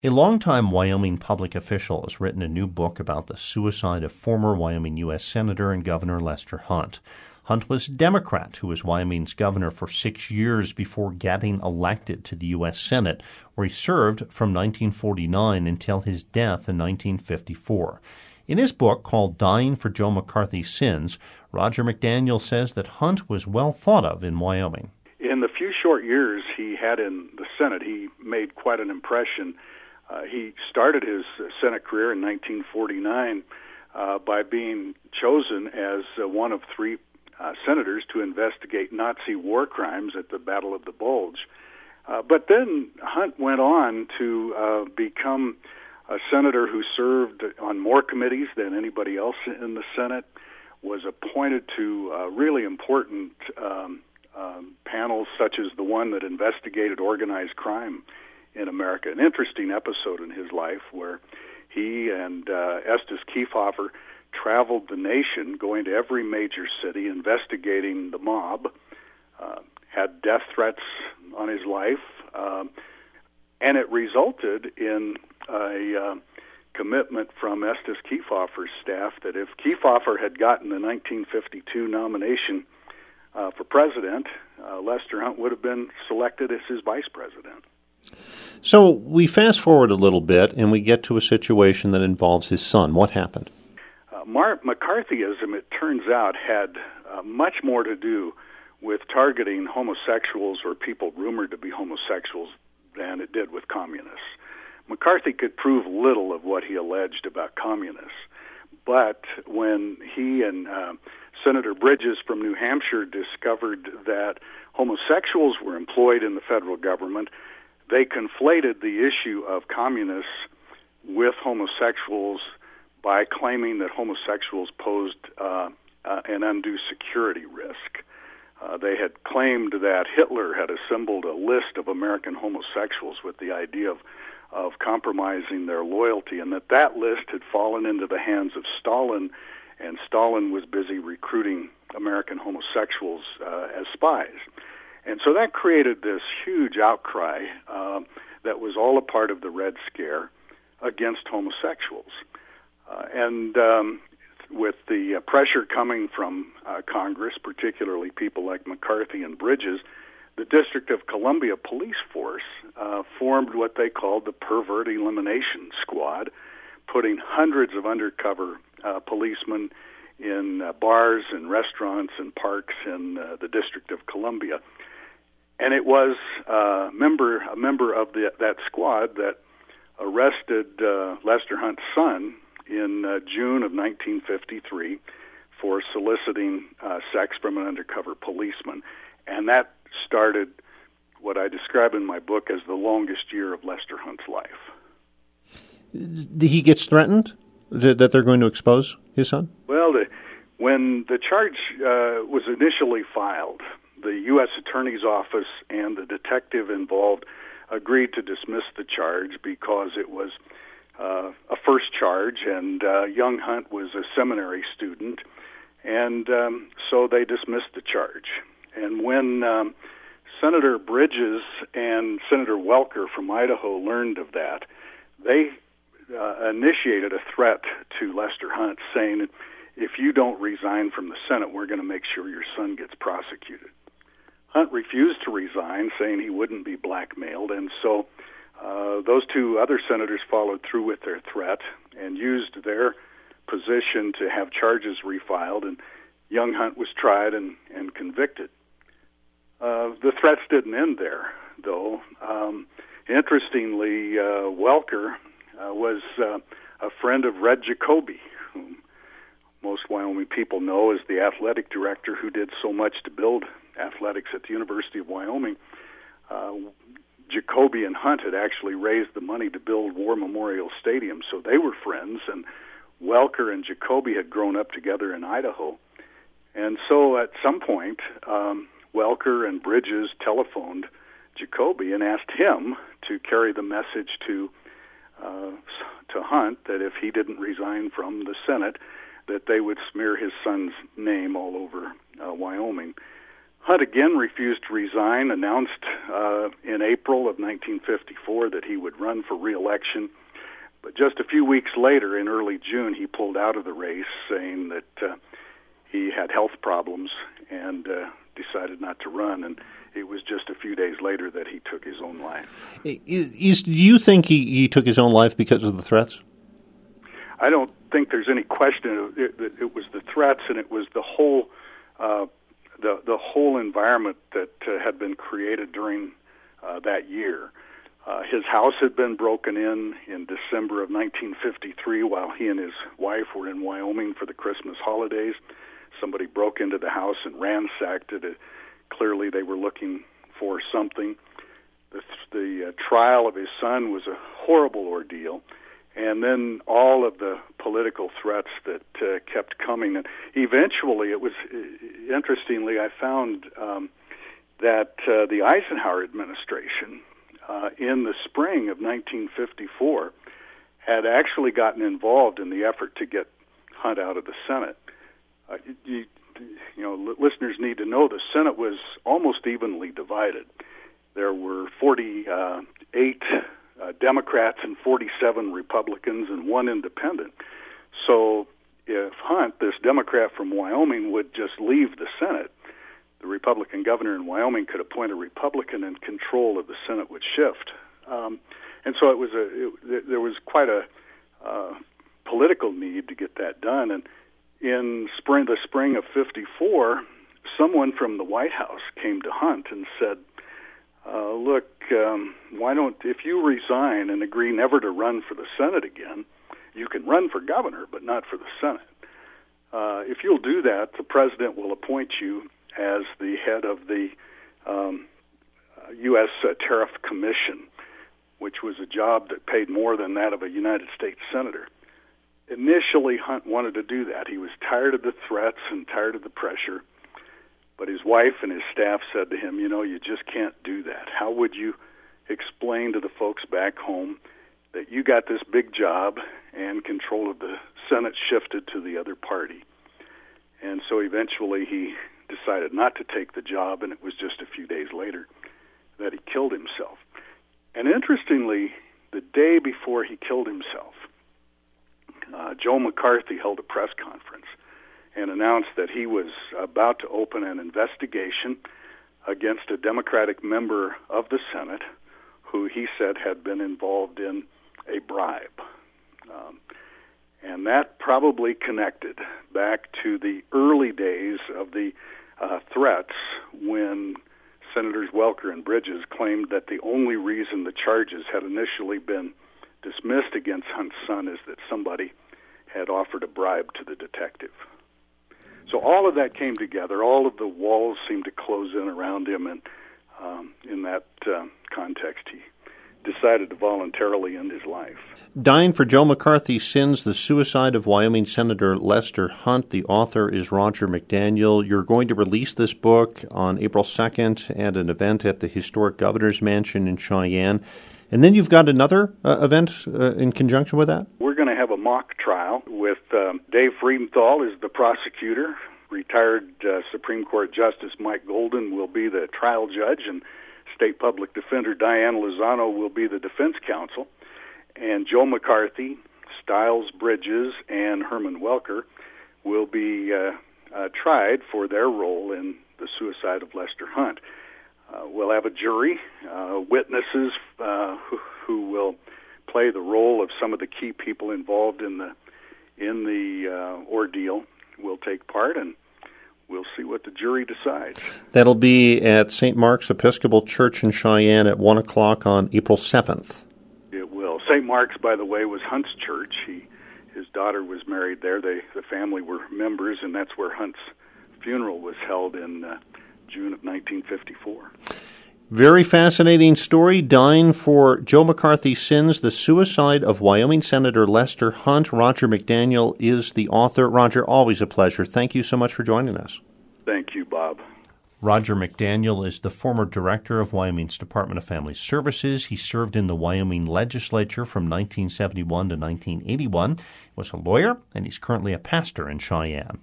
A longtime Wyoming public official has written a new book about the suicide of former Wyoming U.S. Senator and Governor Lester Hunt. Hunt was a Democrat who was Wyoming's governor for 6 years before getting elected to the U.S. Senate, where he served from 1949 until his death in 1954. In his book called Dying for Joe McCarthy's Sins, Roger McDaniel says that Hunt was well thought of in Wyoming. In the few short years he had in the Senate, he made quite an impression. He started his Senate career in 1949 by being chosen as one of three senators to investigate Nazi war crimes at the Battle of the Bulge. But then Hunt went on to become a senator who served on more committees than anybody else in the Senate, was appointed to really important panels such as the one that investigated organized crime in America. An interesting episode in his life where he and Estes Kefauver traveled the nation, going to every major city, investigating the mob, had death threats on his life, and it resulted in a commitment from Estes Kefauver's staff that if Kefauver had gotten the 1952 nomination for president, Lester Hunt would have been selected as his vice president. So we fast forward a little bit and we get to a situation that involves his son. What happened? McCarthyism, it turns out, had much more to do with targeting homosexuals or people rumored to be homosexuals than it did with communists. McCarthy could prove little of what he alleged about communists, but when he and Senator Bridges from New Hampshire discovered that homosexuals were employed in the federal government, they conflated the issue of communists with homosexuals by claiming that homosexuals posed an undue security risk. They had claimed that Hitler had assembled a list of American homosexuals with the idea of compromising their loyalty, and that list had fallen into the hands of Stalin, and Stalin was busy recruiting American homosexuals as spies. And so that created this huge outcry that was all a part of the Red Scare against homosexuals. And with the pressure coming from Congress, particularly people like McCarthy and Bridges, the District of Columbia Police Force formed what they called the Pervert Elimination Squad, putting hundreds of undercover policemen in bars and restaurants and parks in the District of Columbia. And it was a member of that squad that arrested Lester Hunt's son in June of 1953 for soliciting sex from an undercover policeman. And that started what I describe in my book as the longest year of Lester Hunt's life. He gets threatened that they're going to expose his son? Well, when the charge was initially filed, the U.S. Attorney's Office and the detective involved agreed to dismiss the charge because it was a first charge, and young Hunt was a seminary student, and so they dismissed the charge. And when Senator Bridges and Senator Welker from Idaho learned of that, they initiated a threat to Lester Hunt saying, if you don't resign from the Senate, we're going to make sure your son gets prosecuted. Hunt refused to resign, saying he wouldn't be blackmailed, and so those two other senators followed through with their threat and used their position to have charges refiled, and young Hunt was tried and convicted. The threats didn't end there, though. Interestingly, Welker was a friend of Red Jacoby, whom most Wyoming people know as the athletic director who did so much to build athletics at the University of Wyoming. Jacoby and Hunt had actually raised the money to build War Memorial Stadium, so they were friends, and Welker and Jacoby had grown up together in Idaho. And so at some point, Welker and Bridges telephoned Jacoby and asked him to carry the message to Hunt that if he didn't resign from the Senate, that they would smear his son's name all over Wyoming. Hunt again refused to resign, announced in April of 1954 that he would run for re-election. But just a few weeks later, in early June, he pulled out of the race, saying that he had health problems and decided not to run. And it was just a few days later that he took his own life. Do you think he took his own life because of the threats? I don't think there's any question. It was the threats, and it was the whole the whole environment that had been created during that year. His house had been broken in December of 1953 while he and his wife were in Wyoming for the Christmas holidays. Somebody broke into the house and ransacked it. Clearly they were looking for something. The trial of his son was a horrible ordeal. And then all of the political threats that kept coming. And eventually, it was, interestingly, I found that the Eisenhower administration, in the spring of 1954, had actually gotten involved in the effort to get Hunt out of the Senate. Listeners need to know the Senate was almost evenly divided. There were 48 Democrats and 47 Republicans and one independent. So if Hunt, this Democrat from Wyoming, would just leave the Senate, the Republican governor in Wyoming could appoint a Republican and control of the Senate would shift. And so there was quite a political need to get that done. And in the spring of 54, someone from the White House came to Hunt and said, look, why don't, if you resign and agree never to run for the Senate again, you can run for governor, but not for the Senate. If you'll do that, the president will appoint you as the head of the U.S. Tariff Commission, which was a job that paid more than that of a United States senator. Initially, Hunt wanted to do that. He was tired of the threats and tired of the pressure. But his wife and his staff said to him, you just can't do that. How would you explain to the folks back home that you got this big job and control of the Senate shifted to the other party? And so eventually he decided not to take the job, and it was just a few days later that he killed himself. And interestingly, the day before he killed himself, Joe McCarthy held a press conference and announced that he was about to open an investigation against a Democratic member of the Senate who he said had been involved in a bribe. And that probably connected back to the early days of the threats when Senators Welker and Bridges claimed that the only reason the charges had initially been dismissed against Hunt's son is that somebody had offered a bribe to the detective. So all of that came together. All of the walls seemed to close in around him, and in that context, he decided to voluntarily end his life. Dying for Joe McCarthy's Sins, The Suicide of Wyoming Senator Lester Hunt. The author is Roger McDaniel. You're going to release this book on April 2nd at an event at the historic Governor's Mansion in Cheyenne. And then you've got another event in conjunction with that? We're going to have a mock trial with Dave Friedenthal is the prosecutor. Retired Supreme Court Justice Mike Golden will be the trial judge, and State Public Defender Diane Lozano will be the defense counsel. And Joe McCarthy, Stiles Bridges, and Herman Welker will be tried for their role in the suicide of Lester Hunt. We'll have a jury, witnesses who will play the role of some of the key people involved in the ordeal will take part, and we'll see what the jury decides. That'll be at St. Mark's Episcopal Church in Cheyenne at 1 o'clock on April 7th. It will. St. Mark's, by the way, was Hunt's church. His daughter was married there. The family were members, and that's where Hunt's funeral was held in June of 1954. Very fascinating story. Dying for Joe McCarthy's Sins, The Suicide of Wyoming Senator Lester Hunt. Roger McDaniel is the author. Roger, always a pleasure. Thank you so much for joining us. Thank you, Bob. Roger McDaniel is the former director of Wyoming's Department of Family Services. He served in the Wyoming legislature from 1971 to 1981, was a lawyer, and he's currently a pastor in Cheyenne.